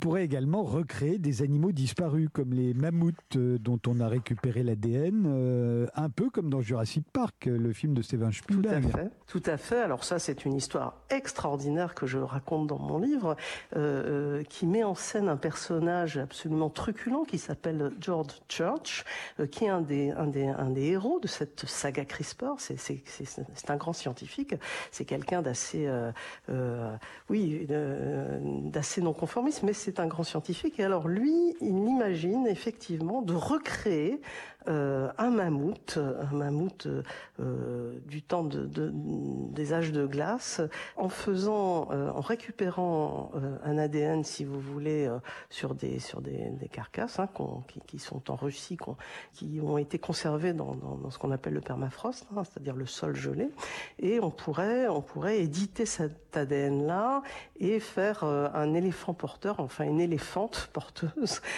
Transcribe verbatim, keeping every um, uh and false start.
pourrait également recréer des animaux disparus, comme les mammouths euh, dont on a récupéré l'A D N, euh, un peu comme dans Jurassic Park, le film de Steven Spielberg. Tout à fait, tout à fait. Alors ça, c'est une histoire extraordinaire que je raconte dans mon livre, euh, euh, qui met en scène un personnage absolument truculent qui s'appelle George Church, euh, qui est un des, un des, un des héros de cette saga CRISPR. C'est, c'est, c'est, c'est un grand scientifique. C'est quelqu'un d'assez, euh, euh, oui, euh, d'assez non conformiste, mais c'est un grand scientifique. Et alors lui, il imagine effectivement de recréer euh, un mammouth, un mammouth euh, du temps de, de, des âges de glace, en faisant, euh, en récupérant euh, un A D N, si vous voulez, euh, sur des sur des, des carcasses hein, qu'on, qui, qui sont en Russie, qu'on, qui ont été conservées dans, dans, dans ce qu'on appelle le permafrost, hein, c'est-à-dire le sol gelé, et on pourrait on pourrait éditer cet A D N là et faire euh, un éléphant porteur, enfin une éléphante porteuse